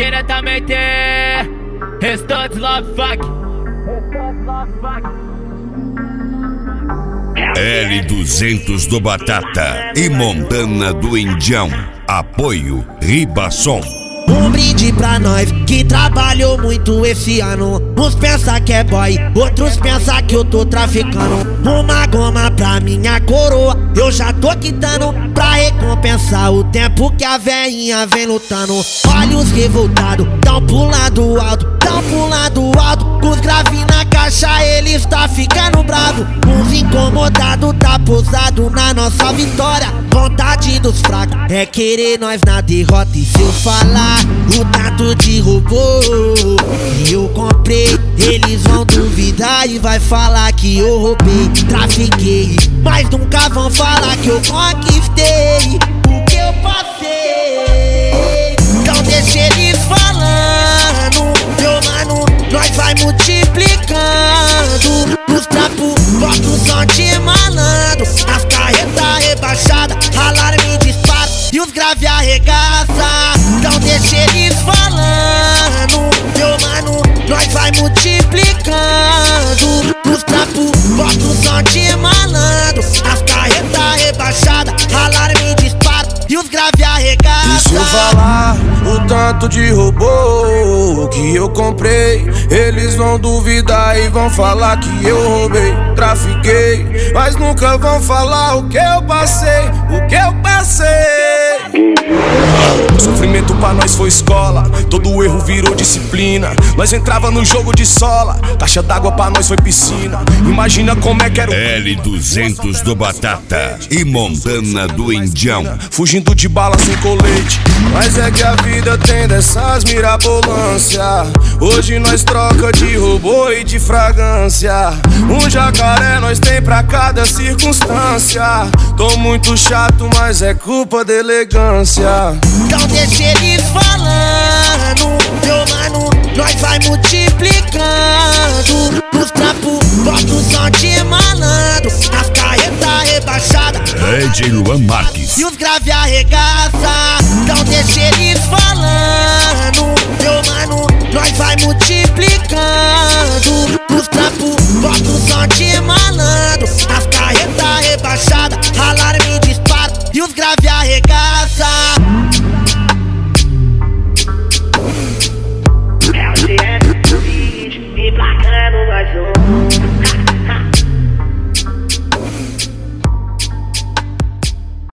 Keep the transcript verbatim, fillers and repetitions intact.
diretamente Restante Love Fuck. L duzentos do Batata e Montana do Indião. Apoio Ribasson. Um brinde pra nós que trabalhou muito esse ano. Uns pensa que é boy, outros pensa que eu tô traficando. Uma goma pra minha coroa, eu já tô quitando, pra recompensar o tempo que a veinha vem lutando. Olhos revoltados, tão pulando alto, tão pulando alto. Com os graves na caixa, eles tá ficando bravo. Uns incomodados, tá posado na nossa vitória. Vontade dos fracos é querer nós na derrota. E se eu falar o tanto de robô que eu comprei, eles vão duvidar e vai falar que eu roubei, trafiquei, mas nunca vão falar que eu conquistei o que eu passei. Então deixa eles falando, meu mano, nós vai multiplicando. Os trapos, bota o som de malandro, as carretas rebaixadas, alarme dispara e os grave arregaça. Então deixa eles falando, meu mano, nós vai multiplicando. Os trapos, bota o som de malandro, as carretas rebaixadas, alarme dispara e os grave arregaça. E se eu falar o tanto de robô que eu comprei, eles vão duvidar e vão falar que eu roubei, trafiquei, mas nunca vão falar o que eu passei, o que eu passei. Sofrimento pra nós foi escola, todo erro virou disciplina. Nós entrava no jogo de sola, caixa d'água pra nós foi piscina. Imagina como é que era o L duzentos do Batata e Montana do Indião. Fugindo de bala sem colete, mas é que a vida tem dessas mirabolância. Hoje nós troca de robô e de fragrância. Um jacaré nós tem pra cada circunstância. Tô muito chato, mas é culpa da elegância. Então deixa eles falando, meu mano, nós vai multiplicando. Os trapos, bota o som de malandro, as carretas rebaixadas, D J Luan Marques e os grave arregaça. Então deixa eles falando, meu mano, nós vai multiplicando. Os trapos, bota o som de malandro, as carretas rebaixadas, alarme dispara e os grave arregaça. Emplacando mais um.